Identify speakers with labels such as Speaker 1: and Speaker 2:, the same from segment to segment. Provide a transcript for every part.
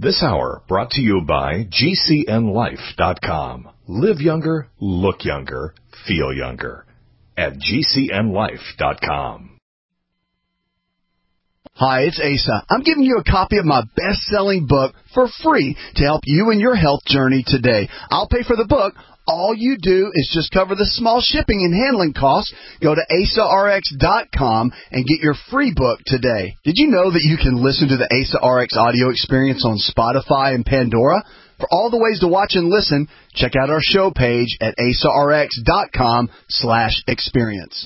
Speaker 1: This hour brought to you by GCNLife.com. Live younger, look younger, feel younger at GCNLife.com.
Speaker 2: Hi, it's Asa. I'm giving you a copy of my best-selling book for free to help you in your health journey today. I'll pay for the book. All you do is just cover the small shipping and handling costs. Go to AsaRx.com and get your free book today. Did you know that you can listen to the Asa RX audio experience on Spotify and Pandora? For all the ways to watch and listen, check out our show page at AsaRx.com/experience.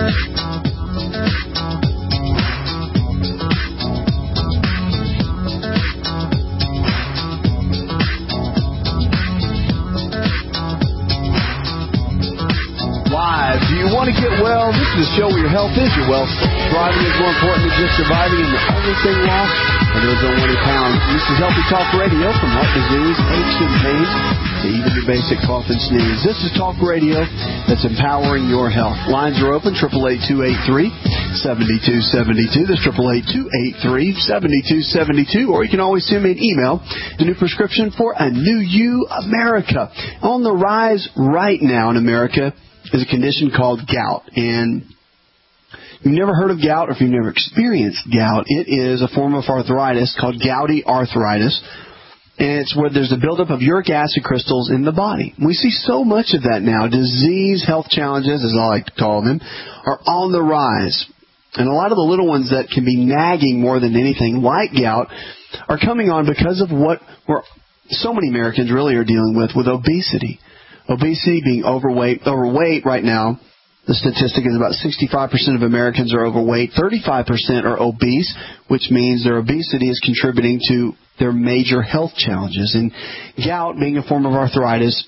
Speaker 2: Do you want to get well? This is a show where your health is your wealth. Thriving is more important than just surviving, and the only thing lost are those unwanted pounds. This is Healthy Talk Radio, from heart disease, aches and pains, to even your basic cough and sneeze. This is Talk Radio that's empowering your health. Lines are open, 888-283-7272. That's 888-283-7272. Or you can always send me an email, the new prescription for a new you, America. On the rise right now in America is a condition called gout. And if you've never heard of gout, or if you've never experienced gout, it is a form of arthritis called gouty arthritis. And it's where there's a buildup of uric acid crystals in the body. We see so much of that now. Disease, health challenges, as I like to call them, are on the rise. And a lot of the little ones that can be nagging more than anything, like gout, are coming on because of what so many Americans really are dealing with obesity. Obesity, being overweight right now, the statistic is about 65% of Americans are overweight, 35% are obese, which means their obesity is contributing to their major health challenges. And gout, being a form of arthritis,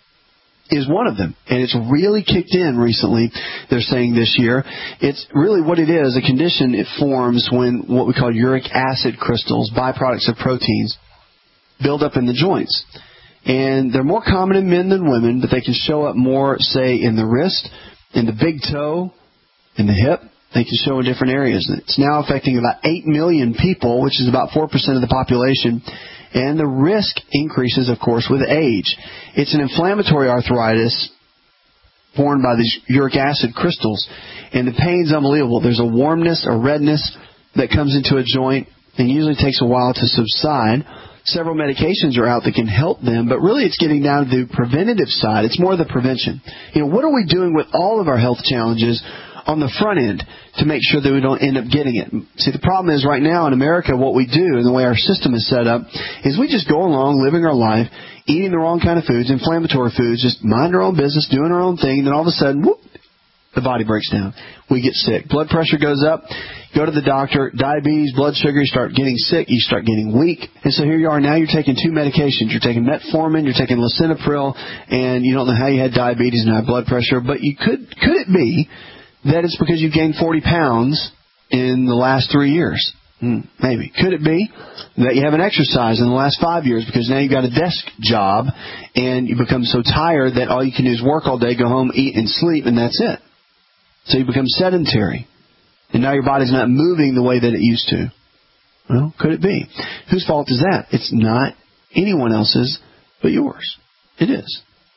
Speaker 2: is one of them. And it's really kicked in recently, they're saying this year. It's really what it is, a condition it forms when what we call uric acid crystals, byproducts of proteins, build up in the joints. And they're more common in men than women, but they can show up more, say, in the wrist, in the big toe, in the hip. They can show in different areas. It's now affecting about 8 million people, which is about 4% of the population. And the risk increases, of course, with age. It's an inflammatory arthritis formed by these uric acid crystals. And the pain's unbelievable. There's a warmness, a redness that comes into a joint, and usually takes a while to subside. Several medications are out that can help them, but really it's getting down to the preventative side. It's more the prevention. What are we doing with all of our health challenges on the front end to make sure that we don't end up getting it? See, the problem is right now in America, what we do and the way our system is set up is we just go along living our life, eating the wrong kind of foods, inflammatory foods, just mind our own business, doing our own thing, and then all of a sudden, whoop, the body breaks down. We get sick. Blood pressure goes up. Go to the doctor. Diabetes, blood sugar, you start getting sick. You start getting weak. And so here you are. Now you're taking two medications. You're taking metformin. You're taking lisinopril. And you don't know how you had diabetes and high blood pressure. But could it be that it's because you gained 40 pounds in the last 3 years? Maybe. Could it be that you haven't exercised in the last 5 years because now you've got a desk job and you become so tired that all you can do is work all day, go home, eat, and sleep, and that's it? So you become sedentary. And now your body's not moving the way that it used to. Well, could it be? Whose fault is that? It's not anyone else's but yours. It is.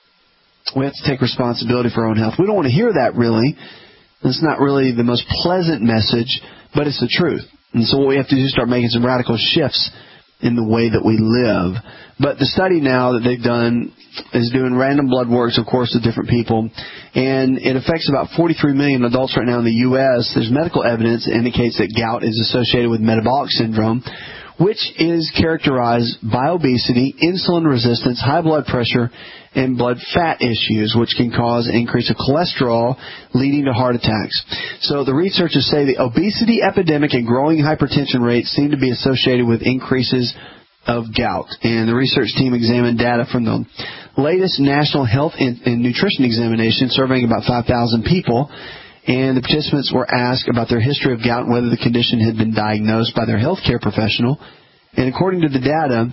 Speaker 2: We have to take responsibility for our own health. We don't want to hear that, really. It's not really the most pleasant message, but it's the truth. And so what we have to do is start making some radical shifts in the way that we live. But the study now that they've done is doing random blood works, of course, with different people. And it affects about 43 million adults right now in the U.S. There's medical evidence that indicates that gout is associated with metabolic syndrome, which is characterized by obesity, insulin resistance, high blood pressure, and blood fat issues, which can cause an increase of cholesterol, leading to heart attacks. So the researchers say the obesity epidemic and growing hypertension rates seem to be associated with increases of gout. And the research team examined data from the latest National Health and Nutrition Examination, surveying about 5,000 people. And the participants were asked about their history of gout and whether the condition had been diagnosed by their healthcare professional. And according to the data,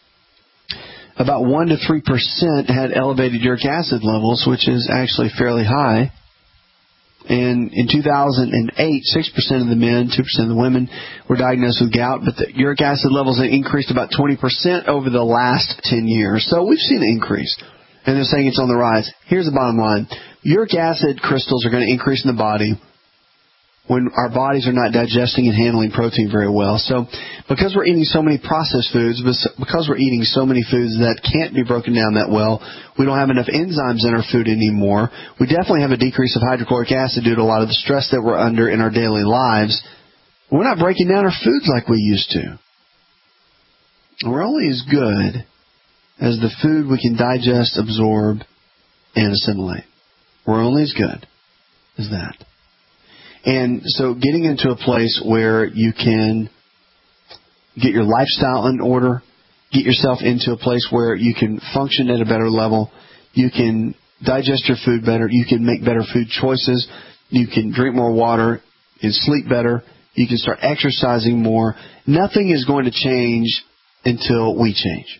Speaker 2: about 1 to 3% had elevated uric acid levels, which is actually fairly high. And in 2008, 6% of the men, 2% of the women were diagnosed with gout, but the uric acid levels had increased about 20% over the last 10 years. So we've seen an increase. And they're saying it's on the rise. Here's the bottom line. Uric acid crystals are going to increase in the body when our bodies are not digesting and handling protein very well. So because we're eating so many processed foods, because we're eating so many foods that can't be broken down that well, we don't have enough enzymes in our food anymore. We definitely have a decrease of hydrochloric acid due to a lot of the stress that we're under in our daily lives. We're not breaking down our foods like we used to. We're only as good as the food we can digest, absorb, and assimilate. We're only as good as that. And so getting into a place where you can get your lifestyle in order, get yourself into a place where you can function at a better level, you can digest your food better, you can make better food choices, you can drink more water, you can sleep better, you can start exercising more. Nothing is going to change until we change.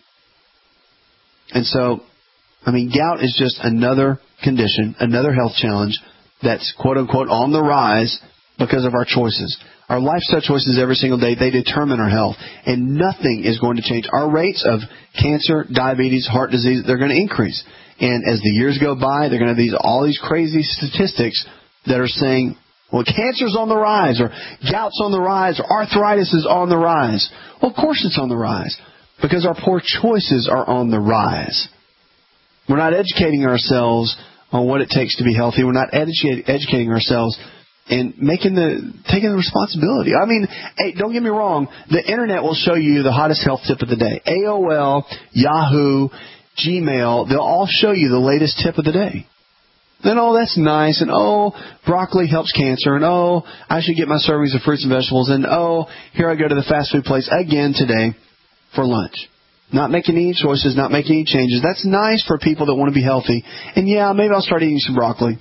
Speaker 2: And so, gout is just another condition, another health challenge that's quote-unquote on the rise because of our choices. Our lifestyle choices every single day, they determine our health. And nothing is going to change. Our rates of cancer, diabetes, heart disease, they're going to increase. And as the years go by, they're going to have all these crazy statistics that are saying, well, cancer's on the rise, or gout's on the rise, or arthritis is on the rise. Well, of course it's on the rise, because our poor choices are on the rise. We're not educating ourselves on what it takes to be healthy. We're not educating ourselves and taking the responsibility. Hey, don't get me wrong. The Internet will show you the hottest health tip of the day. AOL, Yahoo, Gmail, they'll all show you the latest tip of the day. Then, that's nice, and broccoli helps cancer, and I should get my servings of fruits and vegetables, and here I go to the fast food place again today for lunch. Not making any choices, not making any changes. That's nice for people that want to be healthy. And maybe I'll start eating some broccoli.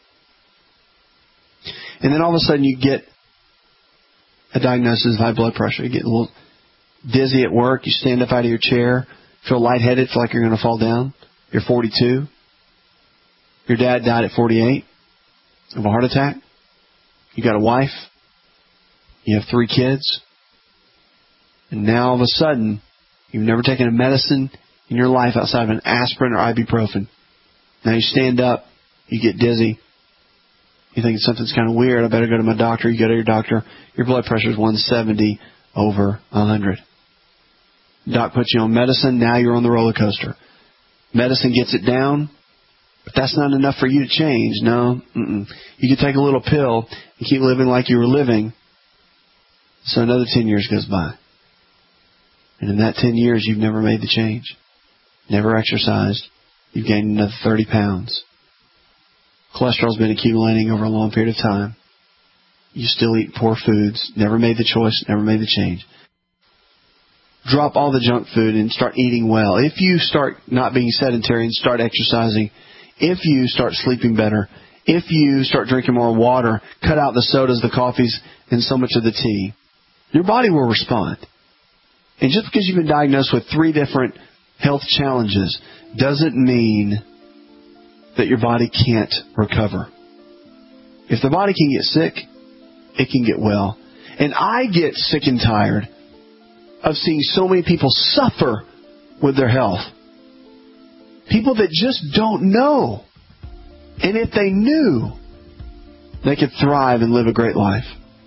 Speaker 2: And then all of a sudden you get a diagnosis of high blood pressure. You get a little dizzy at work. You stand up out of your chair, feel lightheaded, feel like you're going to fall down. You're 42. Your dad died at 48 of a heart attack. You got a wife. You have 3 kids. And now all of a sudden, you've never taken a medicine in your life outside of an aspirin or ibuprofen. Now you stand up, you get dizzy. You think something's kind of weird. I better go to my doctor. You go to your doctor. Your blood pressure is 170 over 100. Doc puts you on medicine. Now you're on the roller coaster. Medicine gets it down, but that's not enough for you to change. No. You can take a little pill and keep living like you were living. So another 10 years goes by. And in that 10 years, you've never made the change. Never exercised. You've gained another 30 pounds. Cholesterol's been accumulating over a long period of time. You still eat poor foods. Never made the choice. Never made the change. Drop all the junk food and start eating well. If you start not being sedentary and start exercising, if you start sleeping better, if you start drinking more water, cut out the sodas, the coffees, and so much of the tea, your body will respond. And just because you've been diagnosed with 3 different health challenges doesn't mean that your body can't recover. If the body can get sick, it can get well. And I get sick and tired of seeing so many people suffer with their health. People that just don't know. And if they knew, they could thrive and live a great life.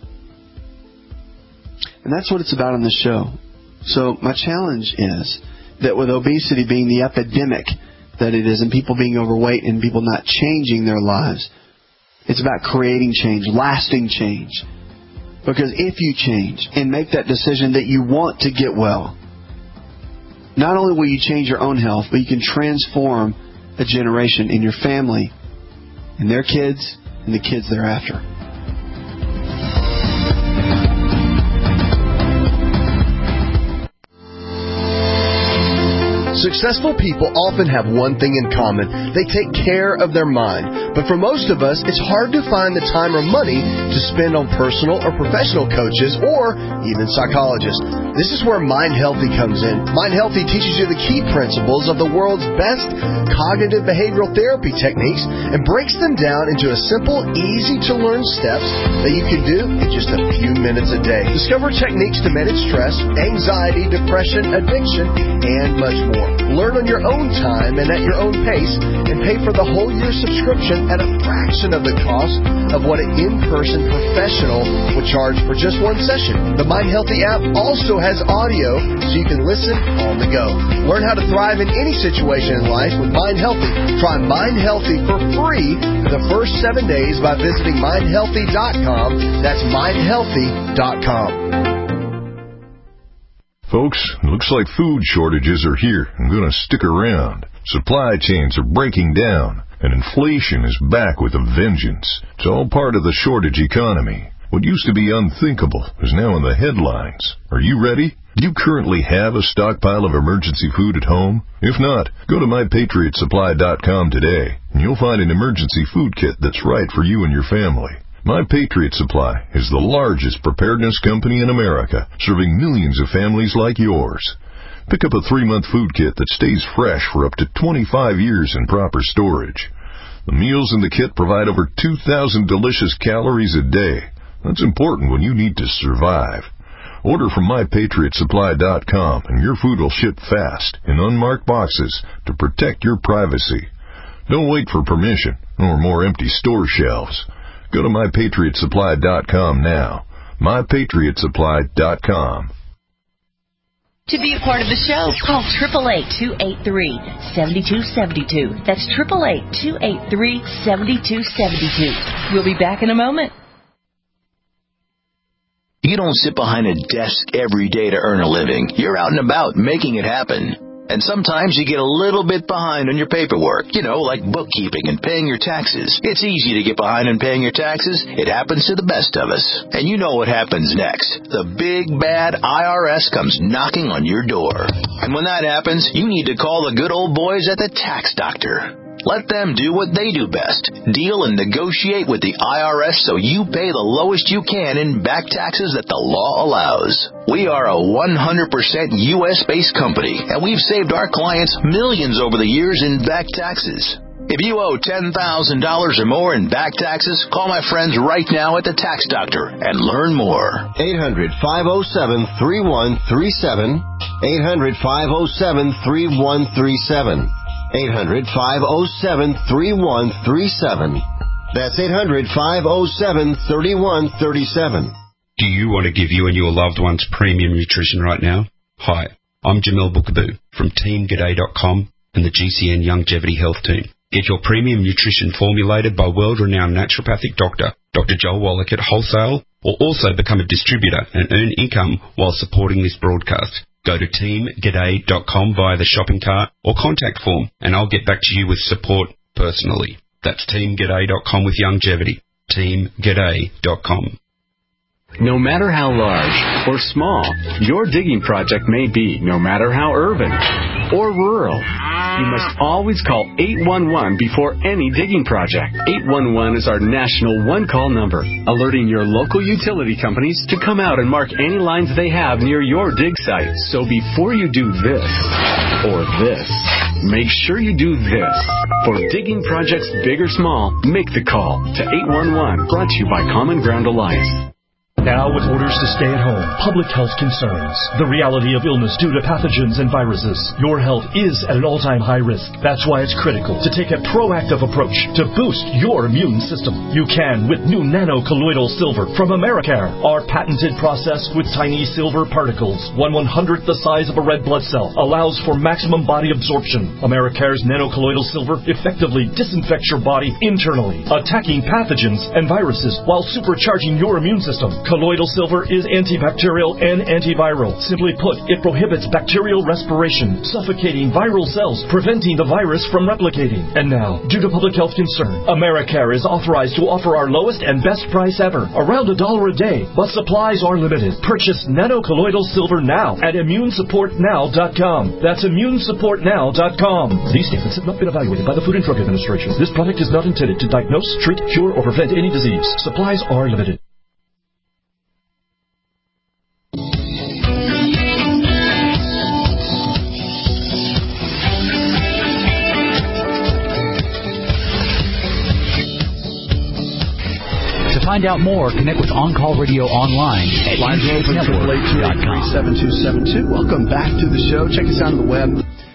Speaker 2: And that's what it's about on this show. So my challenge is that with obesity being the epidemic that it is, and people being overweight and people not changing their lives, it's about creating change, lasting change. Because if you change and make that decision that you want to get well, not only will you change your own health, but you can transform a generation in your family and their kids and the kids thereafter.
Speaker 3: Successful people often have one thing in common. They take care of their mind. But for most of us, it's hard to find the time or money to spend on personal or professional coaches or even psychologists. This is where Mind Healthy comes in. Mind Healthy teaches you the key principles of the world's best cognitive behavioral therapy techniques and breaks them down into a simple, easy-to-learn steps that you can do in just a few minutes a day. Discover techniques to manage stress, anxiety, depression, addiction, and much more. Learn on your own time and at your own pace, and pay for the whole year subscription at a fraction of the cost of what an in-person professional would charge for just one session. The Mind Healthy app also has audio so you can listen on the go. Learn how to thrive in any situation in life with Mind Healthy. Try Mind Healthy for free for the first 7 days by visiting mindhealthy.com. That's mindhealthy.com.
Speaker 4: Folks, looks like food shortages are here and going to stick around. Supply chains are breaking down, and inflation is back with a vengeance. It's all part of the shortage economy. What used to be unthinkable is now in the headlines. Are you ready? Do you currently have a stockpile of emergency food at home? If not, go to MyPatriotSupply.com today, and you'll find an emergency food kit that's right for you and your family. My Patriot Supply is the largest preparedness company in America, serving millions of families like yours. Pick up a 3-month food kit that stays fresh for up to 25 years in proper storage. The meals in the kit provide over 2,000 delicious calories a day. That's important when you need to survive. Order from MyPatriotSupply.com and your food will ship fast in unmarked boxes to protect your privacy. Don't wait for permission or more empty store shelves. Go to MyPatriotSupply.com now. MyPatriotSupply.com.
Speaker 5: To be a part of the show, call 888-283-7272. That's 888-283-7272. We'll be back in a moment.
Speaker 6: You don't sit behind a desk every day to earn a living. You're out and about making it happen. And sometimes you get a little bit behind on your paperwork, like bookkeeping and paying your taxes. It's easy to get behind on paying your taxes. It happens to the best of us. And you know what happens next. The big, bad IRS comes knocking on your door. And when that happens, you need to call the good old boys at the Tax Doctor. Let them do what they do best. Deal and negotiate with the IRS so you pay the lowest you can in back taxes that the law allows. We are a 100% U.S.-based company, and we've saved our clients millions over the years in back taxes. If you owe $10,000 or more in back taxes, call my friends right now at the Tax Doctor and learn more.
Speaker 7: 800-507-3137. 800-507-3137. 800-507-3137. That's 800-507-3137.
Speaker 8: Do you want to give you and your loved ones premium nutrition right now? Hi, I'm Jamel Bookaboo from TeamGaday.com and the GCN Longevity Health Team. Get your premium nutrition formulated by world-renowned naturopathic doctor, Dr. Joel Wallach at Wholesale, or also become a distributor and earn income while supporting this broadcast. Go to teamgaday.com via the shopping cart or contact form, and I'll get back to you with support personally. That's teamgaday.com with longevity. teamgaday.com.
Speaker 9: No matter how large or small your digging project may be, no matter how urban or rural, you must always call 811 before any digging project. 811 is our national one-call number, alerting your local utility companies to come out and mark any lines they have near your dig site. So before you do this or this, make sure you do this. For digging projects big or small, make the call to 811, brought to you by Common Ground Alliance.
Speaker 10: Now, with orders to stay at home, public health concerns, the reality of illness due to pathogens and viruses, your health is at an all-time high risk. That's why it's critical to take a proactive approach to boost your immune system. You can with new nano-colloidal silver from Americare. Our patented process with tiny silver particles, 1/100th the size of a red blood cell, allows for maximum body absorption. Americare's nano-colloidal silver effectively disinfects your body internally, attacking pathogens and viruses while supercharging your immune system. Colloidal silver is antibacterial and antiviral. Simply put, it prohibits bacterial respiration, suffocating viral cells, preventing the virus from replicating. And now, due to public health concern, AmeriCare is authorized to offer our lowest and best price ever, around $1 a day, but supplies are limited. Purchase nanocolloidal silver now at immunesupportnow.com. That's immunesupportnow.com. These statements have not been evaluated by the Food and Drug Administration. This product is not intended to diagnose, treat, cure, or prevent any disease. Supplies are limited.
Speaker 11: To find out more, connect with On Call Radio online at
Speaker 2: UGHNetwork.com. Welcome back to the show. Check us out on the web.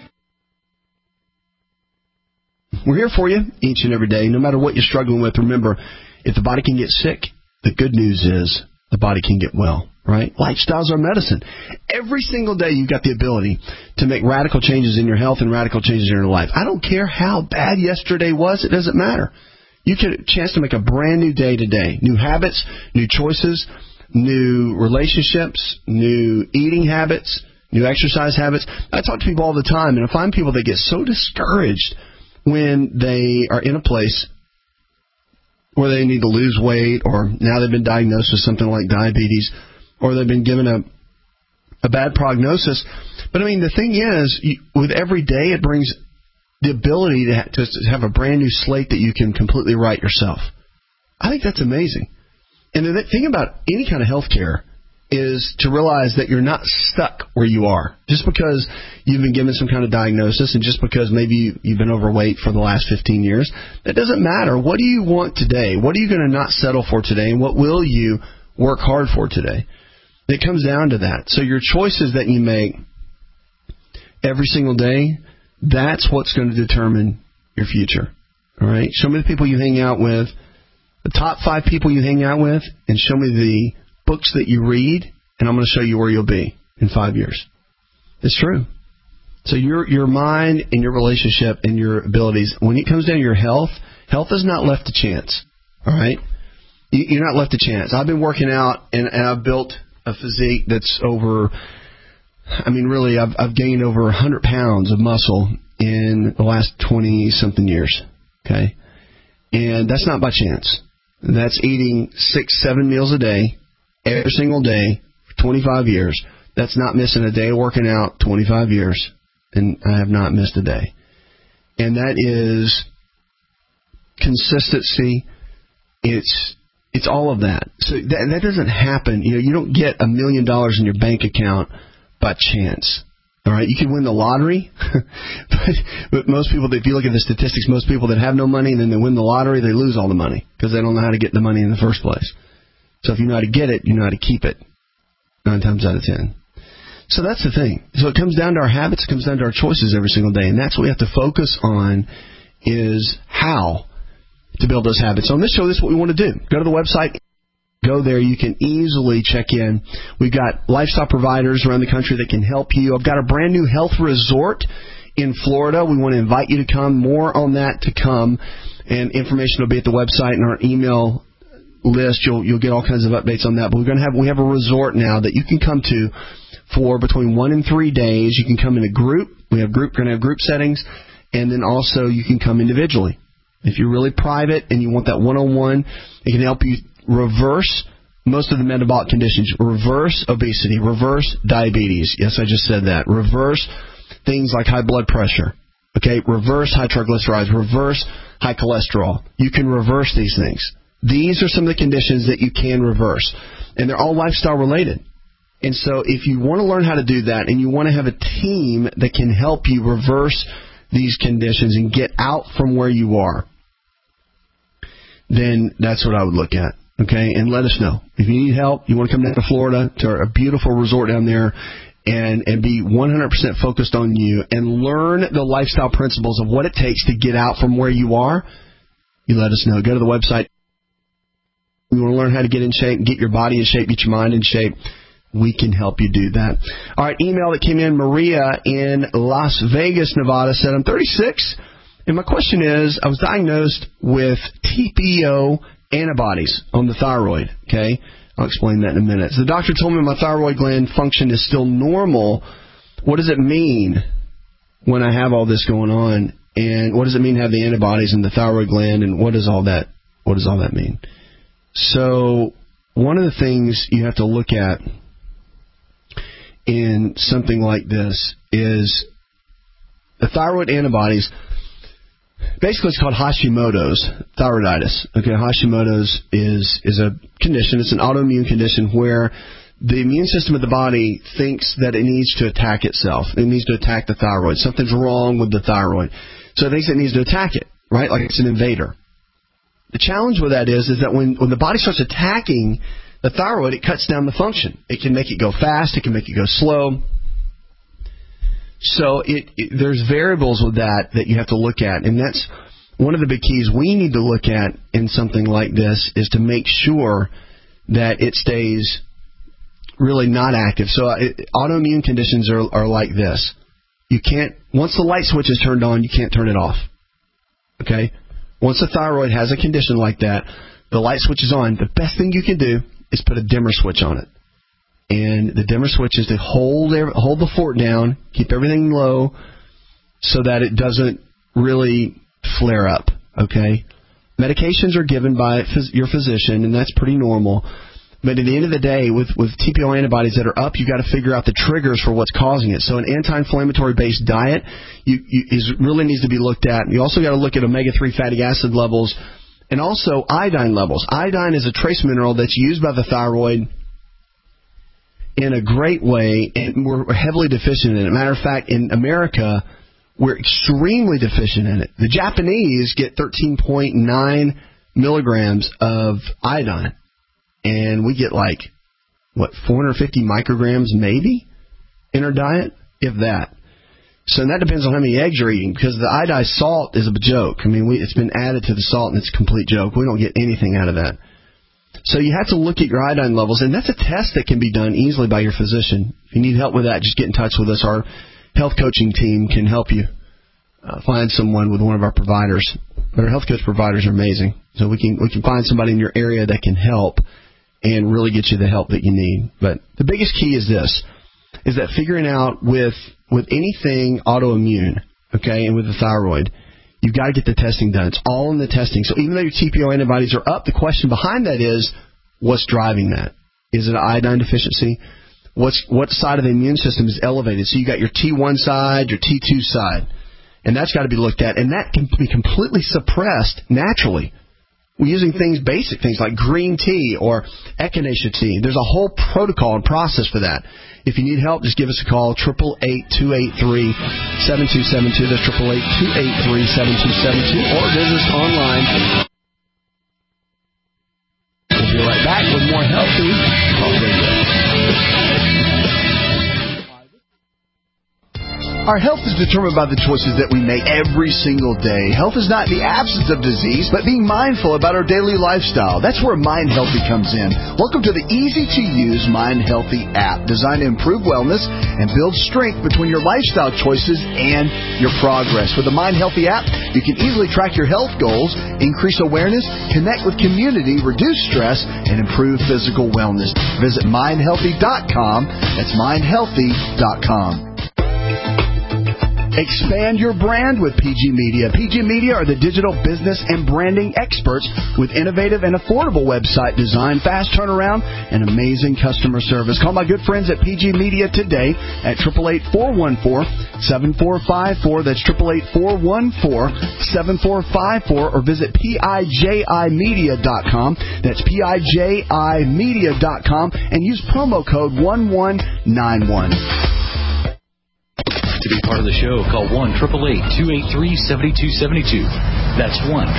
Speaker 2: We're here for you each and every day, no matter what you're struggling with. Remember, if the body can get sick, the good news is the body can get well, right? Lifestyles are medicine. Every single day you've got the ability to make radical changes in your health and radical changes in your life. I don't care how bad yesterday was. It doesn't matter. You get a chance to make a brand new day today. New habits, new choices, new relationships, new eating habits, new exercise habits. I talk to people all the time, and I find people that get so discouraged when they are in a place where they need to lose weight, or now they've been diagnosed with something like diabetes, or they've been given a bad prognosis. But, I mean, the thing is, with every day, it brings the ability to have a brand new slate that you can completely write yourself. I think that's amazing. And the thing about any kind of health care is to realize that you're not stuck where you are. Just because you've been given some kind of diagnosis and just because maybe you've been overweight for the last 15 years, that doesn't matter. What do you want today? What are you going to not settle for today? And what will you work hard for today? It comes down to that. So your choices that you make every single day, that's what's going to determine your future. All right? Show me the people you hang out with, the top 5 people you hang out with, and show me the books that you read, and I'm going to show you where you'll be in 5 years. It's true. So your mind and your relationship and your abilities, when it comes down to your health, health is not left to chance. All right? You're not left to chance. I've been working out, and I've built a physique that's over, I mean, really, I've gained over 100 pounds of muscle in the last 20-something years. Okay? And that's not by chance. That's eating 6-7 meals a day, every single day, for 25 years. That's not missing a day of working out, 25 years. And I have not missed a day. And that is consistency. It's all of that. So that doesn't happen. You don't get $1 million in your bank account by chance. All right, you can win the lottery, but most people, if you look at the statistics, most people that have no money and then they win the lottery, they lose all the money because they don't know how to get the money in the first place. So if you know how to get it, you know how to keep it 9 times out of 10. So that's the thing. So it comes down to our habits, it comes down to our choices every single day, and that's what we have to focus on is how to build those habits. So on this show, this is what we want to do. Go to the website. Go there. You can easily check in. We've got lifestyle providers around the country that can help you. I've got a brand new health resort in Florida. We want to invite you to come. More on that to come. And information will be at the website and our email list. You'll get all kinds of updates on that. But we have a resort now that you can come to for between 1 and 3 days. You can come in a group. We're going to have group settings. And then also you can come individually. If you're really private and you want that one-on-one, it can help you reverse most of the metabolic conditions, reverse obesity, reverse diabetes. Yes, I just said that. Reverse things like high blood pressure, okay? Reverse high triglycerides, reverse high cholesterol. You can reverse these things. These are some of the conditions that you can reverse, and they're all lifestyle related. And so if you want to learn how to do that and you want to have a team that can help you reverse these conditions and get out from where you are, then that's what I would look at. Okay, and let us know. If you need help, you want to come down to Florida, to a beautiful resort down there, and be 100% focused on you and learn the lifestyle principles of what it takes to get out from where you are, you let us know. Go to the website. You want to learn how to get in shape, get your body in shape, get your mind in shape, we can help you do that. All right, email that came in, Maria in Las Vegas, Nevada, said, I'm 36, and my question is, I was diagnosed with TPO antibodies on the thyroid, okay? I'll explain that in a minute. So the doctor told me my thyroid gland function is still normal. What does it mean when I have all this going on? And what does it mean to have the antibodies in the thyroid gland? And what does all that mean? So one of the things you have to look at in something like this is the thyroid antibodies. Basically, it's called Hashimoto's thyroiditis. Okay, Hashimoto's is a condition. It's an autoimmune condition where the immune system of the body thinks that it needs to attack itself. It needs to attack the thyroid. Something's wrong with the thyroid. So it thinks it needs to attack it, right? Like it's an invader. The challenge with that is that when the body starts attacking the thyroid, it cuts down the function. It can make it go fast. It can make it go slow. So there's variables with that you have to look at, and that's one of the big keys we need to look at in something like this is to make sure that it stays really not active. So autoimmune conditions are like this. You can't, once the light switch is turned on, you can't turn it off. Okay? Once the thyroid has a condition like that, the light switch is on. The best thing you can do is put a dimmer switch on it. And the dimmer switch is to hold the fort down, keep everything low so that it doesn't really flare up, okay? Medications are given by your physician, and that's pretty normal. But at the end of the day, with TPO antibodies that are up, you've got to figure out the triggers for what's causing it. So an anti-inflammatory-based diet really needs to be looked at. You also got to look at omega-3 fatty acid levels and also iodine levels. Iodine is a trace mineral that's used by the thyroid in a great way, and we're heavily deficient in it. Matter of fact, in America, we're extremely deficient in it. The Japanese get 13.9 milligrams of iodine, and we get 450 micrograms maybe in our diet, if that. So that depends on how many eggs you're eating, because the iodized salt is a joke. I mean, it's been added to the salt, and it's a complete joke. We don't get anything out of that. So you have to look at your iodine levels, and that's a test that can be done easily by your physician. If you need help with that, just get in touch with us. Our health coaching team can help you find someone with one of our providers. But our health coach providers are amazing. So we can find somebody in your area that can help and really get you the help that you need. But the biggest key is this, is that figuring out with anything autoimmune, okay, and with the thyroid, you've got to get the testing done. It's all in the testing. So even though your TPO antibodies are up, the question behind that is, what's driving that? Is it an iodine deficiency? What side of the immune system is elevated? So you got your T1 side, your T2 side, and that's got to be looked at. And that can be completely suppressed naturally. We're using basic things like green tea or echinacea tea. There's a whole protocol and process for that. If you need help, just give us a call, 888-283-7272. That's 888-283-7272. Or visit us online. We'll be right back with more Healthy Talk Radio. Our health is determined by the choices that we make every single day. Health is not the absence of disease, but being mindful about our daily lifestyle. That's where Mind Healthy comes in. Welcome to the easy-to-use Mind Healthy app, designed to improve wellness and build strength between your lifestyle choices and your progress. With the Mind Healthy app, you can easily track your health goals, increase awareness, connect with community, reduce stress, and improve physical wellness. Visit mindhealthy.com. That's mindhealthy.com. Expand your brand with PG Media. PG Media are the digital business and branding experts with innovative and affordable website design, fast turnaround, and amazing customer service. Call my good friends at PG Media today at 888-414-7454. That's 888-414-7454. Or visit PIJImedia.com. That's PIJImedia.com. And use promo code 1191.
Speaker 11: To be part of the show, call 1-888-283-7272. That's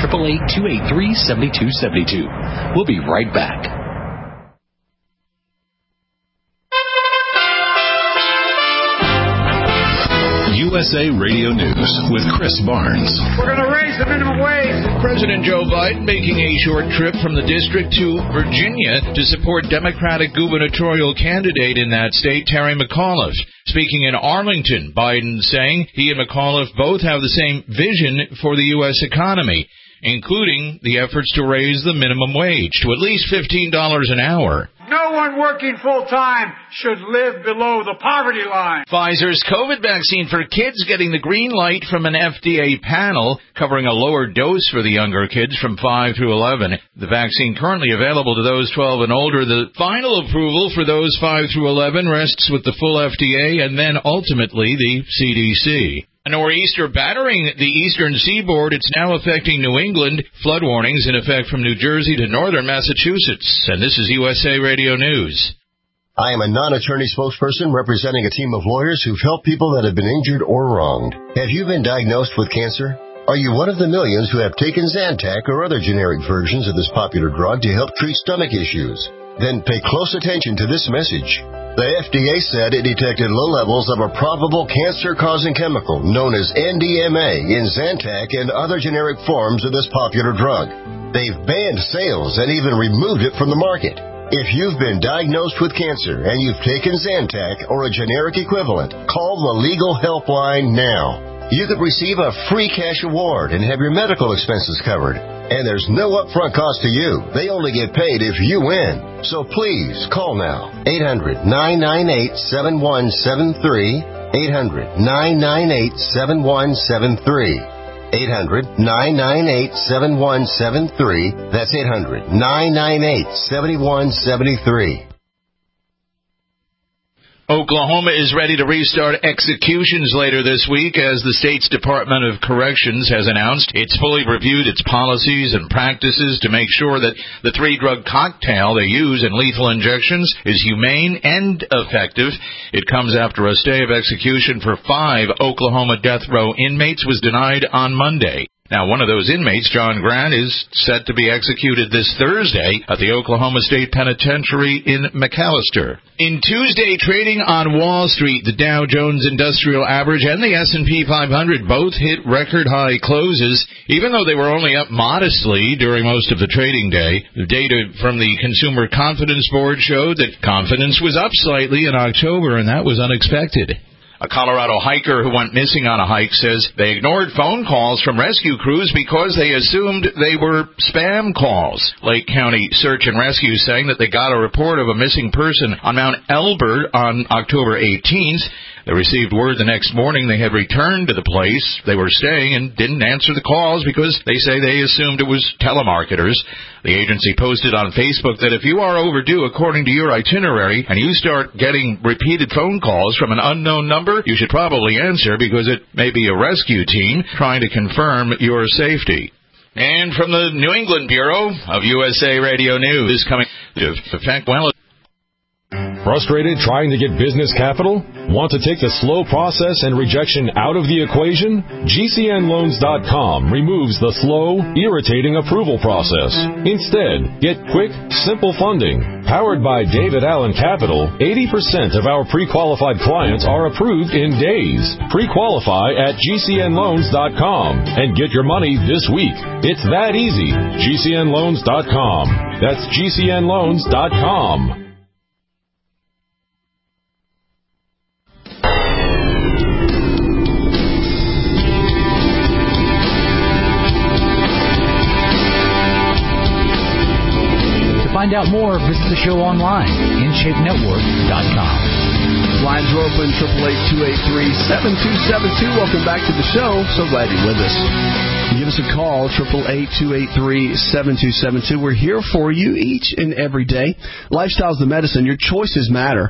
Speaker 11: 1-888-283-7272. We'll be right back.
Speaker 1: USA Radio News with Chris Barnes.
Speaker 12: We're going to raise the minimum wage. President Joe Biden making a short trip from the district to Virginia to support Democratic gubernatorial candidate in that state, Terry McAuliffe. Speaking in Arlington, Biden saying he and McAuliffe both have the same vision for the U.S. economy, including the efforts to raise the minimum wage to at least $15 an hour.
Speaker 13: No one working full-time should live below the poverty line.
Speaker 12: Pfizer's COVID vaccine for kids getting the green light from an FDA panel covering a lower dose for the younger kids from 5 through 11. The vaccine currently available to those 12 and older. The final approval for those 5 through 11 rests with the full FDA and then ultimately the CDC. A nor'easter battering the eastern seaboard. It's now affecting New England. Flood warnings in effect from New Jersey to northern Massachusetts. And this is USA Radio News.
Speaker 7: I am a non-attorney spokesperson representing a team of lawyers who've helped people that have been injured or wronged. Have you been diagnosed with cancer? Are you one of the millions who have taken Zantac or other generic versions of this popular drug to help treat stomach issues? Then pay close attention to this message. The FDA said it detected low levels of a probable cancer-causing chemical known as NDMA in Zantac and other generic forms of this popular drug. They've banned sales and even removed it from the market. If you've been diagnosed with cancer and you've taken Zantac or a generic equivalent, call the legal helpline now. You could receive a free cash award and have your medical expenses covered. And there's no upfront cost to you. They only get paid if you win. So please, call now. 800-998-7173. 800-998-7173. 800-998-7173. That's 800-998-7173.
Speaker 12: Oklahoma is ready to restart executions later this week as the state's Department of Corrections has announced it's fully reviewed its policies and practices to make sure that the 3-drug cocktail they use in lethal injections is humane and effective. It comes after a stay of execution for 5 Oklahoma death row inmates was denied on Monday. Now, one of those inmates, John Grant, is set to be executed this Thursday at the Oklahoma State Penitentiary in McAllister. In Tuesday trading on Wall Street, the Dow Jones Industrial Average and the S&P 500 both hit record-high closes, even though they were only up modestly during most of the trading day. The data from the Consumer Confidence Board showed that confidence was up slightly in October, and that was unexpected. A Colorado hiker who went missing on a hike says they ignored phone calls from rescue crews because they assumed they were spam calls. Lake County Search and Rescue saying that they got a report of a missing person on Mount Elbert on October 18th. They received word the next morning they had returned to the place they were staying and didn't answer the calls because they say they assumed it was telemarketers. The agency posted on Facebook that if you are overdue according to your itinerary and you start getting repeated phone calls from an unknown number, you should probably answer because it may be a rescue team trying to confirm your safety. And from the New England Bureau of USA Radio News coming to effect,
Speaker 14: Frustrated trying to get business capital? Want to take the slow process and rejection out of the equation? GCNloans.com removes the slow, irritating approval process. Instead, get quick, simple funding. Powered by David Allen Capital, 80% of our pre-qualified clients are approved in days. Pre-qualify at GCNloans.com and get your money this week. It's that easy. GCNloans.com. That's GCNloans.com.
Speaker 15: Find out more, visit the show online, InShapeNetwork.com.
Speaker 2: Lines are open, 888-283-7272. Welcome back to the show. So glad you're with us. Give us a call, 888-283-7272. We're here for you each and every day. Lifestyle's the medicine. Your choices matter.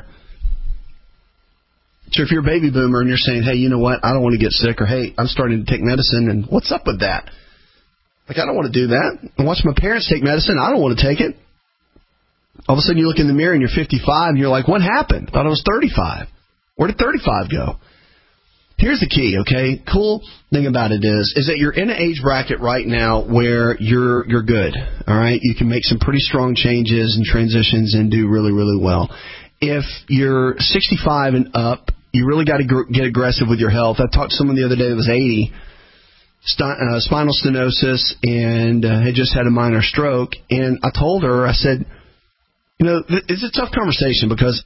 Speaker 2: So if you're a baby boomer and you're saying, hey, you know what, I don't want to get sick, or hey, I'm starting to take medicine, and what's up with that? Like, I don't want to do that. I watch my parents take medicine. I don't want to take it. All of a sudden you look in the mirror and you're 55 and you're like, what happened? I thought I was 35. Where did 35 go? Here's the key, okay? Cool thing about it is that you're in an age bracket right now where you're good, all right? You can make some pretty strong changes and transitions and do really, really well. If you're 65 and up, you really got to get aggressive with your health. I talked to someone the other day that was 80, spinal stenosis, and had just had a minor stroke. And I told her, I said, you know, it's a tough conversation because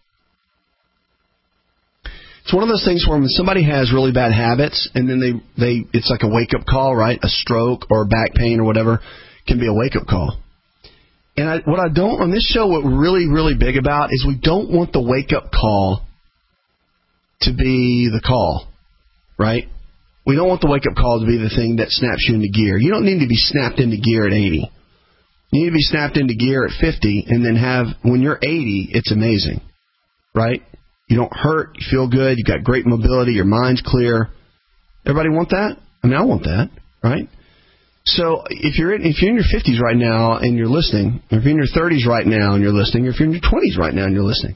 Speaker 2: it's one of those things where when somebody has really bad habits and then it's like a wake-up call, right? A stroke or back pain or whatever can be a wake-up call. And what I don't, on this show, what we're really, really big about is we don't want the wake-up call to be the call, right? We don't want the wake-up call to be the thing that snaps you into gear. You don't need to be snapped into gear at 80. You need to be snapped into gear at 50, and then when you're 80, it's amazing, right? You don't hurt, you feel good, you got great mobility, your mind's clear. Everybody want that? I mean, I want that, right? So if you're in your 50s right now and you're listening, or if you're in your 30s right now and you're listening, or if you're in your 20s right now and you're listening,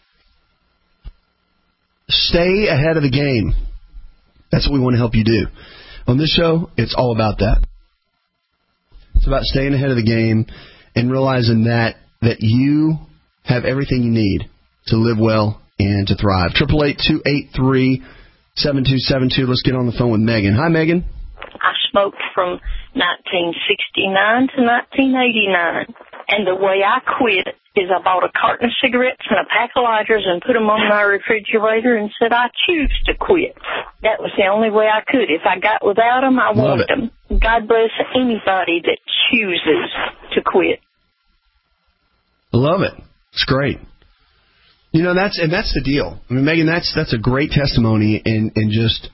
Speaker 2: stay ahead of the game. That's what we want to help you do. On this show, it's all about that. It's about staying ahead of the game and realizing that you have everything you need to live well and to thrive. 888-283-7272. Let's get on the phone with Megan. Hi, Megan.
Speaker 16: I smoked from 1969 to 1989. And the way I quit is I bought a carton of cigarettes and a pack of lighters and put them on my refrigerator and said I choose to quit. That was the only way I could. If I got without them, I wanted them. God bless anybody that chooses to quit.
Speaker 2: Love it. It's great. You know, that's the deal. I mean, Megan, that's a great testimony, and just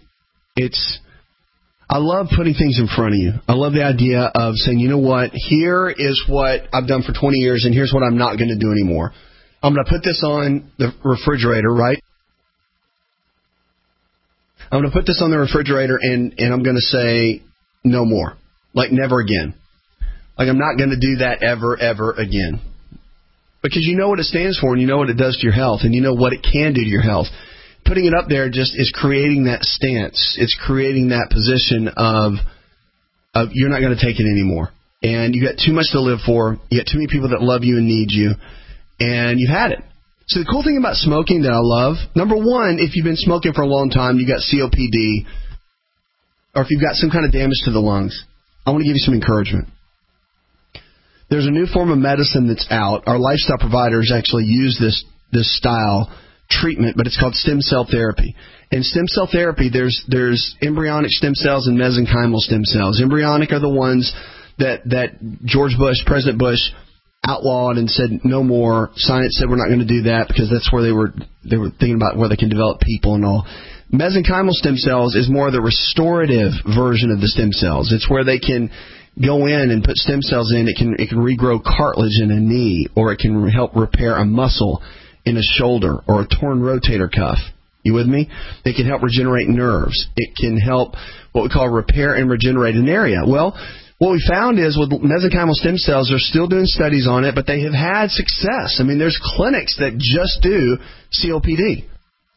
Speaker 2: I love putting things in front of you. I love the idea of saying, you know what, here is what I've done for 20 years, and here's what I'm not going to do anymore. I'm going to put this on the refrigerator, right? I'm going to put this on the refrigerator, and I'm going to say no more. Like, never again. Like, I'm not going to do that ever, ever again. Because you know what it stands for, and you know what it does to your health, and you know what it can do to your health. Putting it up there just is creating that stance. It's creating that position of you're not going to take it anymore. And you got too much to live for. You got too many people that love you and need you. And you've had it. So the cool thing about smoking that I love, number one, if you've been smoking for a long time, you got COPD, or if you've got some kind of damage to the lungs, I want to give you some encouragement. There's a new form of medicine that's out. Our lifestyle providers actually use this style treatment, but it's called stem cell therapy. In stem cell therapy, there's embryonic stem cells and mesenchymal stem cells. Embryonic are the ones that President Bush, outlawed and said no more. Science said we're not going to do that because that's where they were thinking about where they can develop people and all. Mesenchymal stem cells is more the restorative version of the stem cells. It's where they can go in and put stem cells in. It can regrow cartilage in a knee, or it can help repair a muscle in a shoulder or a torn rotator cuff. You with me? It can help regenerate nerves. It can help what we call repair and regenerate an area. Well, what we found is with mesenchymal stem cells, they're still doing studies on it, but they have had success. I mean, there's clinics that just do COPD.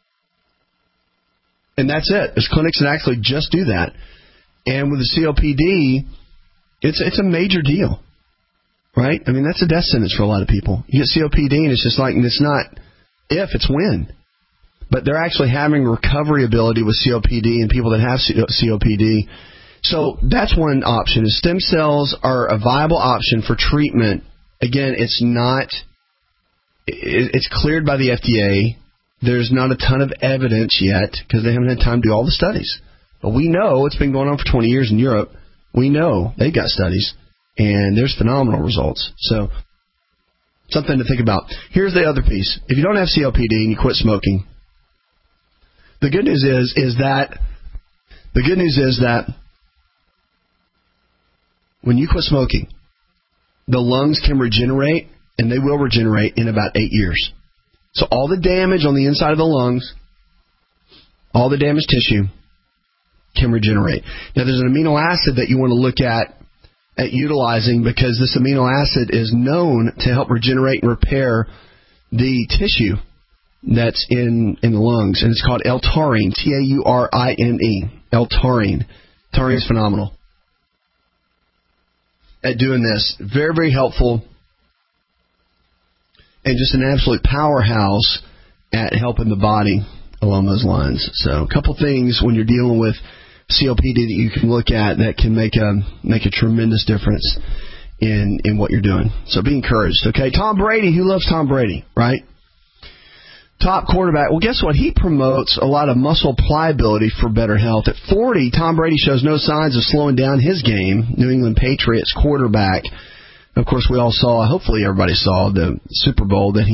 Speaker 2: And that's it. There's clinics that actually just do that. And with the COPD, it's a major deal. Right? I mean, that's a death sentence for a lot of people. You get COPD, and it's just like, it's not if, it's when. But they're actually having recovery ability with COPD and people that have COPD. So that's one option. Is stem cells are a viable option for treatment. Again, it's cleared by the FDA. There's not a ton of evidence yet because they haven't had time to do all the studies. But we know it's been going on for 20 years in Europe. We know they've got studies. And there's phenomenal results. So, something to think about. Here's the other piece. If you don't have COPD and you quit smoking, the good news is that when you quit smoking, the lungs can regenerate, and they will regenerate in about 8 years. So all the damage on the inside of the lungs, all the damaged tissue, can regenerate. Now, there's an amino acid that you want to look at utilizing, because this amino acid is known to help regenerate and repair the tissue that's in the lungs, and it's called L-taurine, Taurine. L-taurine. Taurine is phenomenal at doing this. Very, very helpful, and just an absolute powerhouse at helping the body along those lines. So a couple things when you're dealing with COPD that you can look at that can make a tremendous difference in what you're doing. So be encouraged, okay? Tom Brady, who loves Tom Brady, right? Top quarterback. Well, guess what? He promotes a lot of muscle pliability for better health. At 40, Tom Brady shows no signs of slowing down his game. New England Patriots quarterback Of course, we all saw, hopefully everybody saw the Super Bowl that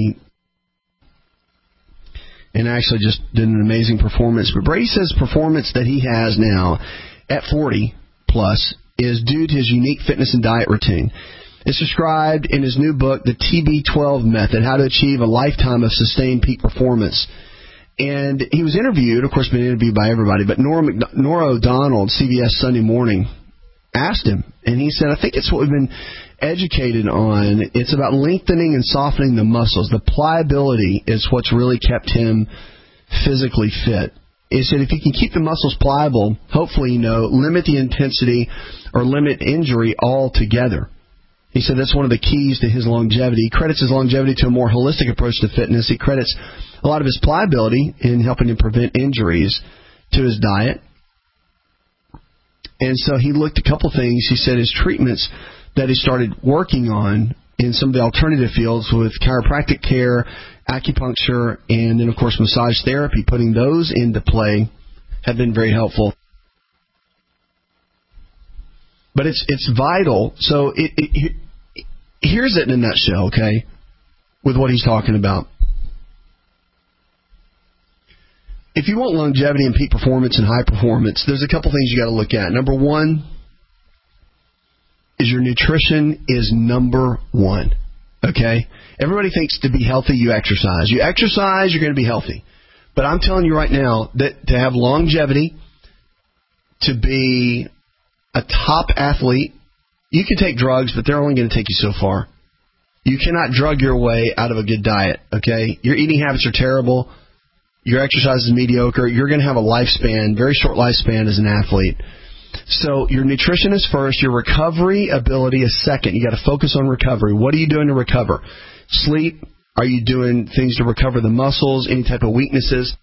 Speaker 2: and actually just did an amazing performance. But Brady says performance that he has now at 40 plus is due to his unique fitness and diet routine. It's described in his new book, The TB12 Method, How to Achieve a Lifetime of Sustained Peak Performance. And he was interviewed, of course, been interviewed by everybody, but Nora O'Donnell, CBS Sunday Morning, asked him, and he said, I think it's what we've been educated on. It's about lengthening and softening the muscles. The pliability is what's really kept him physically fit. He said if you can keep the muscles pliable, hopefully, limit the intensity or limit injury altogether. He said that's one of the keys to his longevity. He credits his longevity to a more holistic approach to fitness. He credits a lot of his pliability in helping him prevent injuries to his diet. And so he looked at a couple things. He said his treatments that he started working on in some of the alternative fields with chiropractic care, acupuncture, and then, of course, massage therapy, putting those into play have been very helpful. But it's vital. So here's it in a nutshell, okay, with what he's talking about. If you want longevity and peak performance and high performance, there's a couple things you got to look at. Number one is your nutrition is number one, okay? Everybody thinks to be healthy, you exercise. You exercise, you're going to be healthy. But I'm telling you right now that to have longevity, to be a top athlete, you can take drugs, but they're only going to take you so far. You cannot drug your way out of a good diet, okay? Your eating habits are terrible. Your exercise is mediocre. You're going to have a lifespan, very short lifespan as an athlete. So your nutrition is first. Your recovery ability is second. You got to focus on recovery. What are you doing to recover? Sleep. Are you doing things to recover the muscles, any type of weaknesses?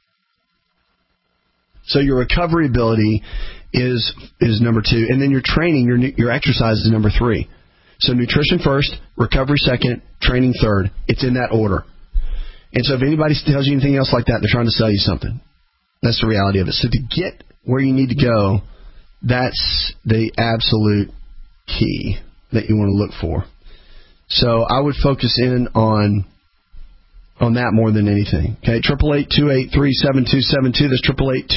Speaker 2: So your recovery ability is number two. And then your training, your exercise is number three. So nutrition first, recovery second, training third. It's in that order. And so if anybody tells you anything else like that, they're trying to sell you something. That's the reality of it. So to get where you need to go, that's the absolute key that you want to look for. So I would focus in on that more than anything. Okay, 888-283-7272. That's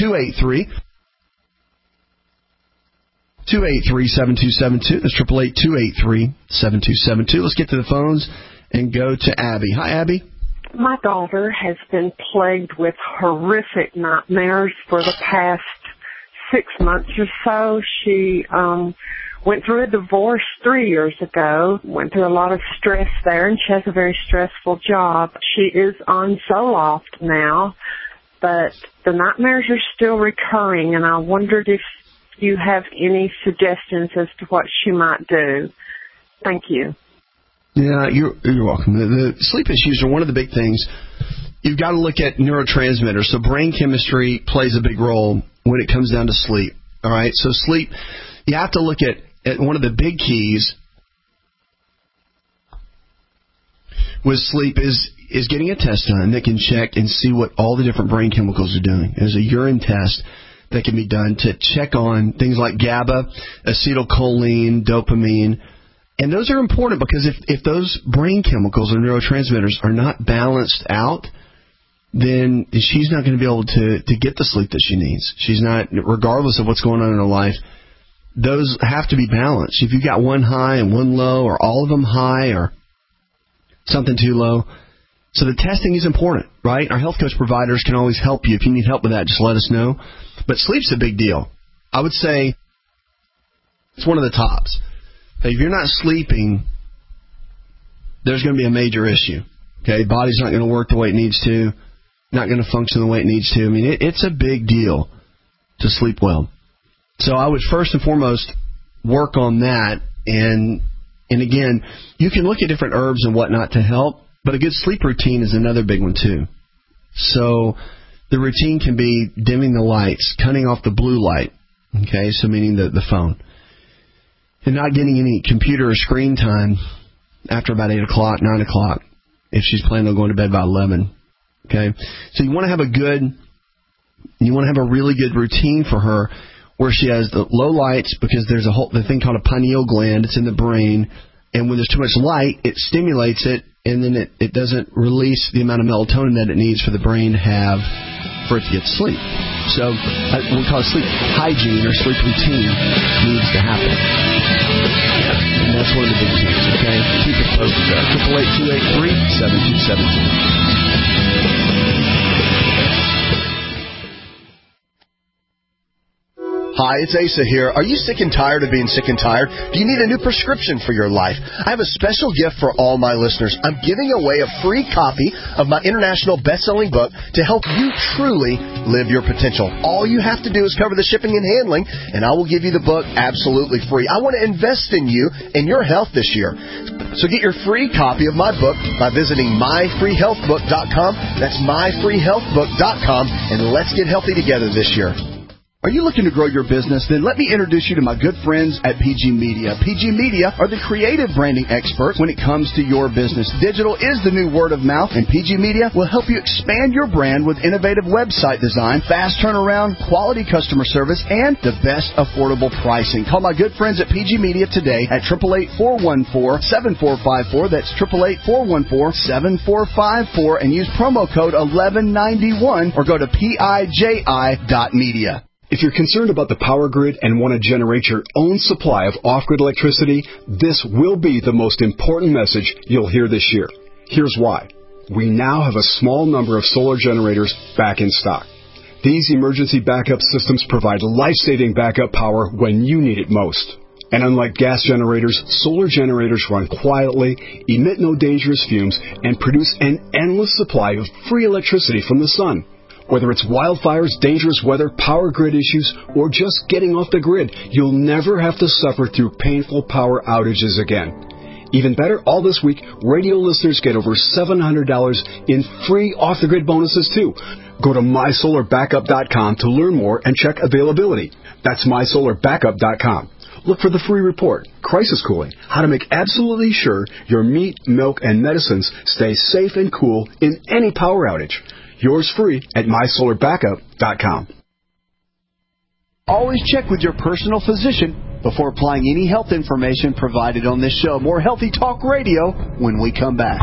Speaker 2: 888-283-7272. That's 888-283-7272. Let's get to the phones and go to Abby. Hi, Abby.
Speaker 17: My daughter has been plagued with horrific nightmares for the past 6 months or so. She went through a divorce 3 years ago, went through a lot of stress there, and she has a very stressful job. She is on Zoloft now, but the nightmares are still recurring, and I wondered if you have any suggestions as to what she might do. Thank you.
Speaker 2: Yeah, you're welcome. The sleep issues are one of the big things. You've got to look at neurotransmitters. So brain chemistry plays a big role when it comes down to sleep. All right? So sleep, you have to look at one of the big keys with sleep is getting a test done that can check and see what all the different brain chemicals are doing. There's a urine test that can be done to check on things like GABA, acetylcholine, dopamine. And those are important because if those brain chemicals or neurotransmitters are not balanced out, then she's not going to be able to get the sleep that she needs. She's not, regardless of what's going on in her life, those have to be balanced. If you've got one high and one low, or all of them high, or something too low. So the testing is important, right? Our health coach providers can always help you. If you need help with that, just let us know. But sleep's a big deal. I would say it's one of the tops. If you're not sleeping, there's going to be a major issue. Okay, body's not going to work the way it needs to, not going to function the way it needs to. I mean, it's a big deal to sleep well. So I would first and foremost work on that. And again, you can look at different herbs and whatnot to help, but a good sleep routine is another big one too. So the routine can be dimming the lights, cutting off the blue light, okay, so meaning the phone, and not getting any computer or screen time after about 8 o'clock, 9 o'clock, if she's planning on going to bed by 11. Okay? So you want to have a really good routine for her where she has the low lights, because there's the thing called a pineal gland. It's in the brain, And when there's too much light, it stimulates it, and then it doesn't release the amount of melatonin that it needs for the brain to have for it to get sleep. So we call it sleep hygiene or sleep routine needs to happen. And that's one of the big things, okay? Keep it posted there. 888-283-7217.
Speaker 3: Hi, it's Asa here. Are you sick and tired of being sick and tired? Do you need a new prescription for your life? I have a special gift for all my listeners. I'm giving away a free copy of my international best-selling book to help you truly live your potential. All you have to do is cover the shipping and handling, and I will give you the book absolutely free. I want to invest in you and your health this year. So get your free copy of my book by visiting myfreehealthbook.com. That's myfreehealthbook.com, and let's get healthy together this year.
Speaker 2: Are you looking to grow your business? Then let me introduce you to my good friends at PG Media. PG Media are the creative branding experts when it comes to your business. Digital is the new word of mouth, and PG Media will help you expand your brand with innovative website design, fast turnaround, quality customer service, and the best affordable pricing. Call my good friends at PG Media today at 888-414-7454. That's 888-414-7454, and use promo code 1191 or go to PIJI.media.
Speaker 18: If you're concerned about the power grid and want to generate your own supply of off-grid electricity, this will be the most important message you'll hear this year. Here's why. We now have a small number of solar generators back in stock. These emergency backup systems provide life-saving backup power when you need it most. And unlike gas generators, solar generators run quietly, emit no dangerous fumes, and produce an endless supply of free electricity from the sun. Whether it's wildfires, dangerous weather, power grid issues, or just getting off the grid, you'll never have to suffer through painful power outages again. Even better, all this week, radio listeners get over $700 in free off-the-grid bonuses, too. Go to mysolarbackup.com to learn more and check availability. That's mysolarbackup.com. Look for the free report, Crisis Cooling, how to make absolutely sure your meat, milk, and medicines stay safe and cool in any power outage. Yours free at mysolarbackup.com.
Speaker 2: Always check with your personal physician before applying any health information provided on this show. More Healthy Talk Radio when we come back.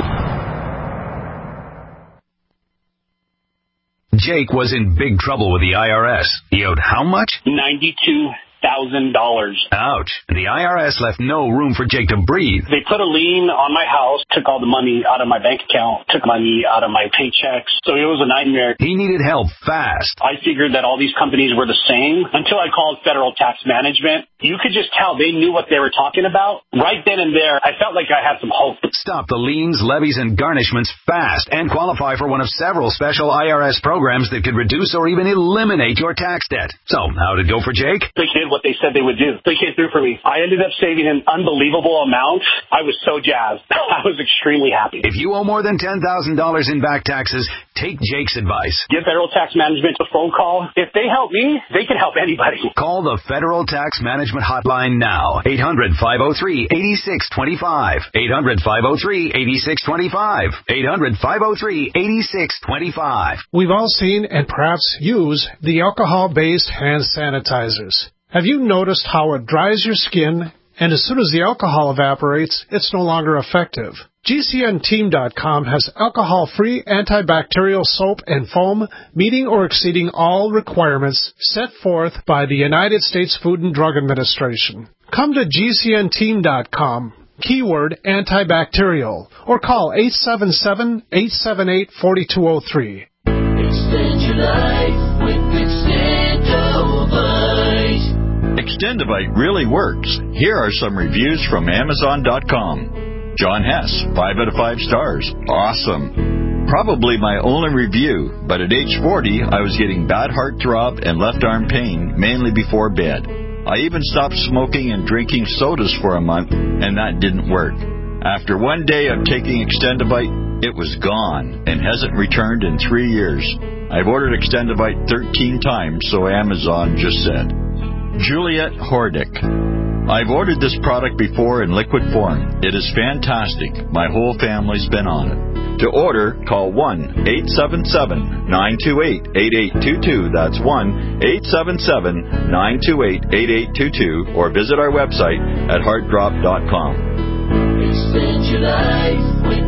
Speaker 6: Jake was in big trouble with the IRS. He owed how much?
Speaker 19: $92,000.
Speaker 6: Ouch. The IRS left no room for Jake to breathe.
Speaker 19: They put a lien on my house, took all the money out of my bank account, took money out of my paychecks. So it was a nightmare.
Speaker 6: He needed help fast.
Speaker 19: I figured that all these companies were the same until I called Federal Tax Management. You could just tell they knew what they were talking about. Right then and there, I felt like I had some hope.
Speaker 6: Stop the liens, levies, and garnishments fast and qualify for one of several special IRS programs that could reduce or even eliminate your tax debt. So, how'd it go for Jake?
Speaker 19: They did what they said they would do. They came through for me. I ended up saving an unbelievable amount. I was so jazzed. I was extremely happy.
Speaker 6: If you owe more than $10,000 in back taxes, take Jake's advice.
Speaker 19: Give Federal Tax Management a phone call. If they help me, they can help anybody.
Speaker 6: Call the Federal Tax Management Hotline now. 800-503-8625. 800-503-8625. 800-503-8625.
Speaker 20: We've all seen and perhaps use the alcohol-based hand sanitizers. Have you noticed how it dries your skin, and as soon as the alcohol evaporates, it's no longer effective? GCNteam.com has alcohol-free antibacterial soap and foam meeting or exceeding all requirements set forth by the United States Food and Drug Administration. Come to GCNteam.com, keyword antibacterial, or call 877-878-4203.
Speaker 21: Extend your life with Extendovite.
Speaker 22: Extendovite really works. Here are some reviews from Amazon.com. John Hess, 5 out of 5 stars. Awesome. Probably my only review, but at age 40, I was getting bad heart throb and left arm pain, mainly before bed. I even stopped smoking and drinking sodas for a month, and that didn't work. After one day of taking Extendovite, it was gone and hasn't returned in 3 years. I've ordered Extendovite 13 times, so Amazon just said. Juliet Hordick. I've ordered this product before in liquid form. It is fantastic. My whole family's been on it. To order, call 1-877-928-8822. That's 1-877-928-8822. Or visit our website at heartdrop.com.
Speaker 21: Extend your life with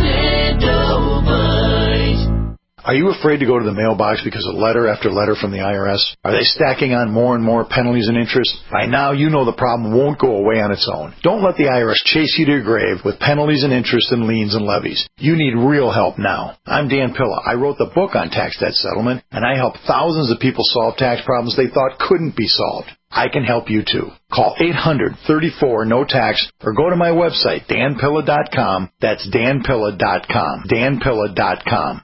Speaker 21: Extendovite.
Speaker 4: Are you afraid to go to the mailbox because of letter after letter from the IRS? Are they stacking on more and more penalties and interest? By now, you know the problem won't go away on its own. Don't let the IRS chase you to your grave with penalties and interest and liens and levies. You need real help now. I'm Dan Pilla. I wrote the book on tax debt settlement, and I help thousands of people solve tax problems they thought couldn't be solved. I can help you too. Call 800-34-NO-TAX or go to my website, danpilla.com. That's danpilla.com. danpilla.com.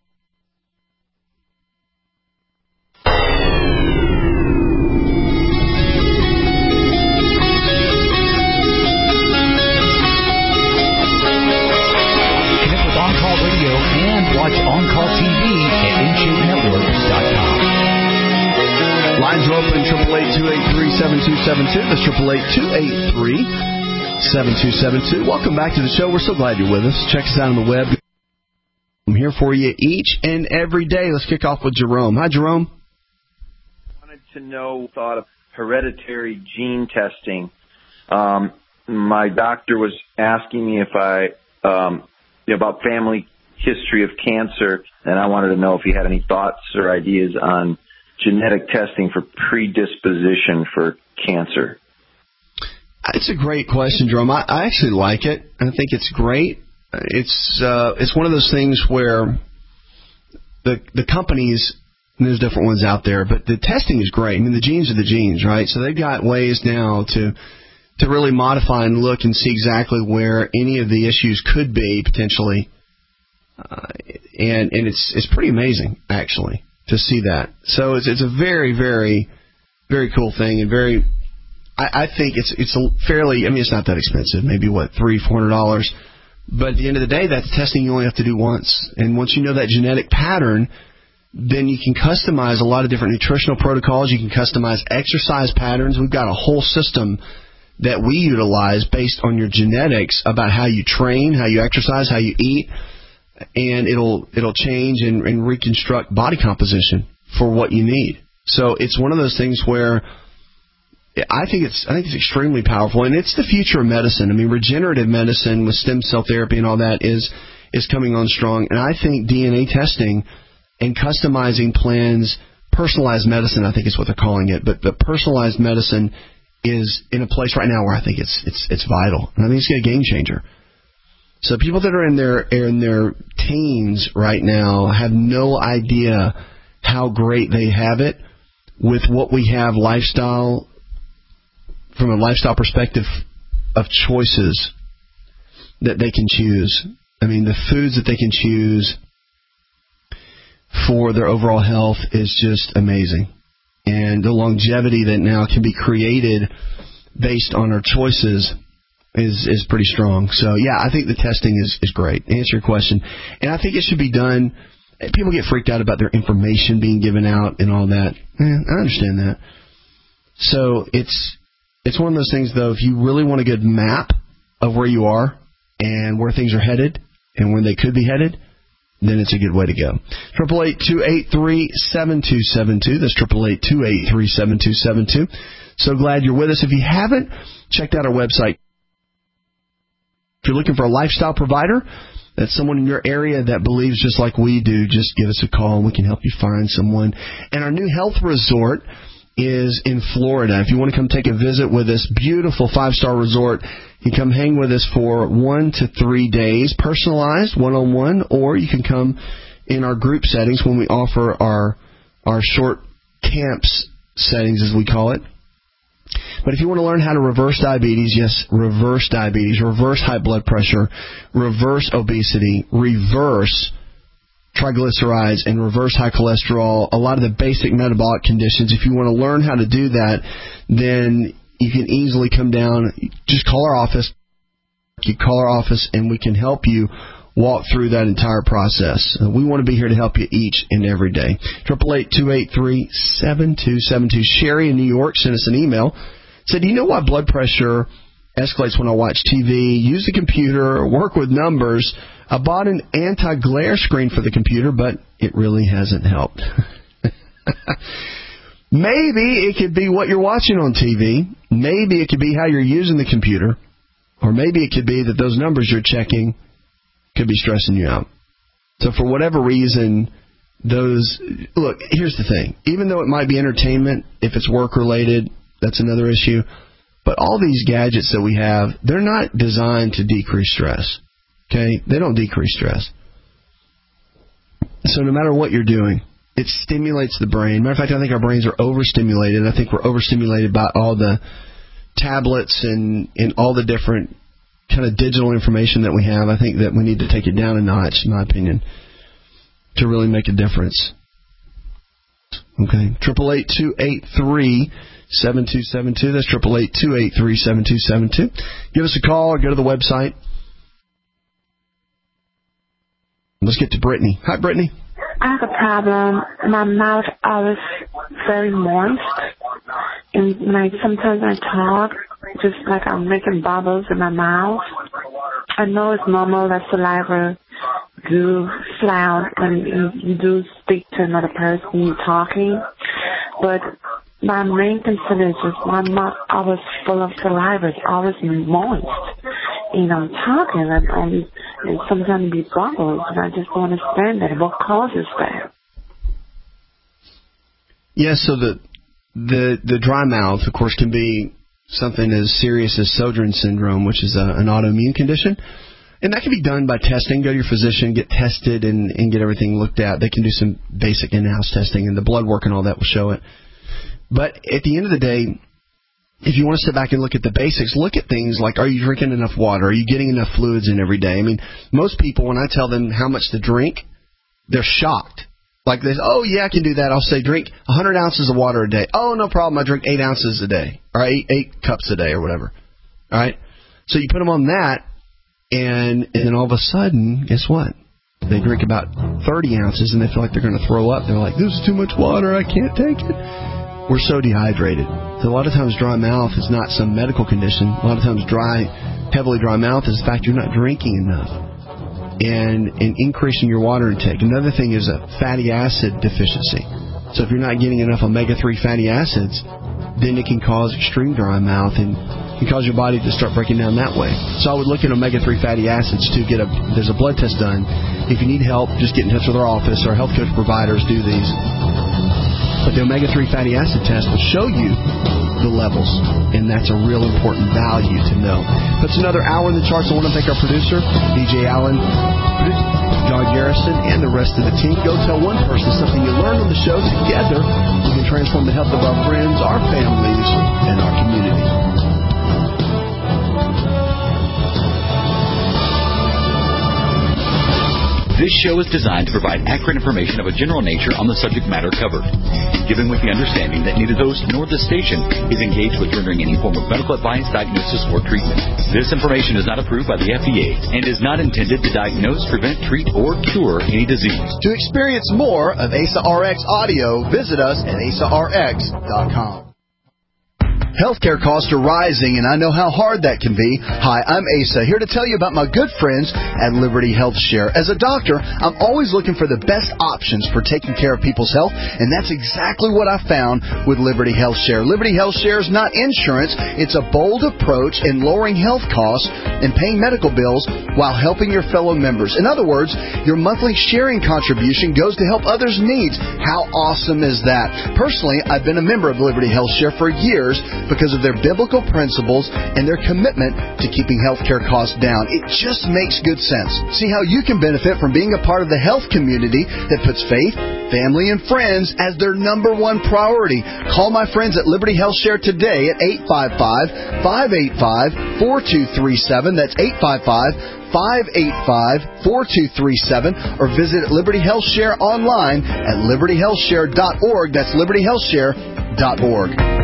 Speaker 15: Watch On Call TV at InShapeNetwork.com.
Speaker 2: Lines are open, 888-283-7272. That's 888-283-7272. Welcome back to the show. We're so glad you're with us. Check us out on the web. I'm here for you each and every day. Let's kick off with Jerome. Hi, Jerome.
Speaker 5: I wanted to know thought of hereditary gene testing. My doctor was asking me if about family history of cancer, and I wanted to know if you had any thoughts or ideas on genetic testing for predisposition for cancer.
Speaker 2: It's a great question, Jerome. I actually like it. I think it's great. It's one of those things where the companies, and there's different ones out there, but the testing is great. I mean, the genes are the genes, right? So they've got ways now to really modify and look and see exactly where any of the issues could be potentially. And it's pretty amazing, actually, to see that. So it's a very, very, very cool thing, and very. I think it's a fairly. I mean, it's not that expensive. Maybe $300-$400, but at the end of the day, that's testing you only have to do once. And once you know that genetic pattern, then you can customize a lot of different nutritional protocols. You can customize exercise patterns. We've got a whole system that we utilize based on your genetics about how you train, how you exercise, how you eat. And it'll change and reconstruct body composition for what you need. So it's one of those things where I think it's extremely powerful, and it's the future of medicine. I mean, regenerative medicine with stem cell therapy and all that is coming on strong. And I think DNA testing and customizing plans, personalized medicine, I think is what they're calling it, but the personalized medicine is in a place right now where I think it's vital, and I think it's a game changer. So people that are in their teens right now have no idea how great they have it with what we have from a lifestyle perspective of choices that they can choose. I mean, the foods that they can choose for their overall health is just amazing. And the longevity that now can be created based on our choices is pretty strong. So, yeah, I think the testing is great. To answer your question. And I think it should be done. People get freaked out about their information being given out and all that. I understand that. So it's one of those things, though, if you really want a good map of where you are and where things are headed and where they could be headed, then it's a good way to go. 888-283-7272. That's 888-283-7272. So glad you're with us. If you haven't checked out our website, if you're looking for a lifestyle provider, that's someone in your area that believes just like we do, just give us a call and we can help you find someone. And our new health resort is in Florida. If you want to come take a visit with this beautiful 5-star resort, you can come hang with us for 1 to 3 days, personalized, one-on-one, or you can come in our group settings when we offer our short camps settings, as we call it. But if you want to learn how to reverse diabetes, yes, reverse diabetes, reverse high blood pressure, reverse obesity, reverse triglycerides, and reverse high cholesterol, a lot of the basic metabolic conditions, if you want to learn how to do that, then you can easily come down. Just call our office. You call our office, and we can help you walk through that entire process. We want to be here to help you each and every day. 888-283-7272. Sherry in New York sent us an email. Said, do you know why blood pressure escalates when I watch TV, use the computer, work with numbers? I bought an anti-glare screen for the computer, but it really hasn't helped. Maybe it could be what you're watching on TV. Maybe it could be how you're using the computer. Or maybe it could be that those numbers you're checking could be stressing you out. So for whatever reason, look, here's the thing. Even though it might be entertainment, if it's work-related, that's another issue. But all these gadgets that we have, they're not designed to decrease stress. Okay? They don't decrease stress. So no matter what you're doing, it stimulates the brain. Matter of fact, I think our brains are overstimulated. I think we're overstimulated by all the tablets and all the different kind of digital information that we have. I think that we need to take it down a notch, in my opinion, to really make a difference. Okay, 888-283-7272. That's 888-283-7272. Give us a call or go to the website. Let's get to Brittany. Hi, Brittany.
Speaker 8: I have a problem. My mouth always very moist, and sometimes I talk just like I'm making bubbles in my mouth. I know it's normal that saliva do flout when you do speak to another person talking, but my main concern is just my mouth always full of saliva. It's always moist. I'm talking and sometimes be bubbles, and I just don't understand that. What causes that?
Speaker 2: Yeah, so the dry mouth, of course, can be something as serious as Sjögren's syndrome, which is an autoimmune condition. And that can be done by testing. Go to your physician, get tested, and get everything looked at. They can do some basic in-house testing, and the blood work and all that will show it. But at the end of the day, if you want to sit back and look at the basics, look at things like, are you drinking enough water? Are you getting enough fluids in every day? I mean, most people, when I tell them how much to drink, they're shocked. Like they say, oh, yeah, I can do that. I'll say drink 100 ounces of water a day. Oh, no problem. I drink 8 ounces a day, or 8 cups a day or whatever. All right? So you put them on that, and then all of a sudden, guess what? They drink about 30 ounces, and they feel like they're going to throw up. They're like, this is too much water. I can't take it. We're so dehydrated. So a lot of times dry mouth is not some medical condition. A lot of times heavily dry mouth is the fact you're not drinking enough and increasing your water intake. Another thing is a fatty acid deficiency. So if you're not getting enough omega-3 fatty acids, then it can cause extreme dry mouth and can cause your body to start breaking down that way. So I would look at omega-3 fatty acids to there's a blood test done. If you need help, just get in touch with our office. Our health coach providers do these. But the omega-3 fatty acid test will show you the levels, and that's a real important value to know. That's another hour in the charts. I want to thank our producer, DJ Allen, John Garrison, and the rest of the team. Go tell one person something you learned on the show. Together, we can transform the health of our friends, our families, and our community.
Speaker 11: This show is designed to provide accurate information of a general nature on the subject matter covered, given with the understanding that neither host nor the station is engaged with rendering any form of medical advice, diagnosis, or treatment. This information is not approved by the FDA and is not intended to diagnose, prevent, treat, or cure any disease.
Speaker 3: To experience more of Asa RX audio, visit us at asarx.com. Healthcare costs are rising, and I know how hard that can be. Hi, I'm Asa, here to tell you about my good friends at Liberty Health Share. As a doctor, I'm always looking for the best options for taking care of people's health, and that's exactly what I found with Liberty Health Share. Liberty Health Share is not insurance. It's a bold approach in lowering health costs and paying medical bills while helping your fellow members. In other words, your monthly sharing contribution goes to help others' needs. How awesome is that? Personally, I've been a member of Liberty Health Share for years, because of their biblical principles and their commitment to keeping healthcare costs down. It just makes good sense. See how you can benefit from being a part of the health community that puts faith, family, and friends as their number one priority. Call my friends at Liberty Health Share today at 855-585-4237. That's 855-585-4237, or visit Liberty Health Share online at libertyhealthshare.org. That's libertyhealthshare.org.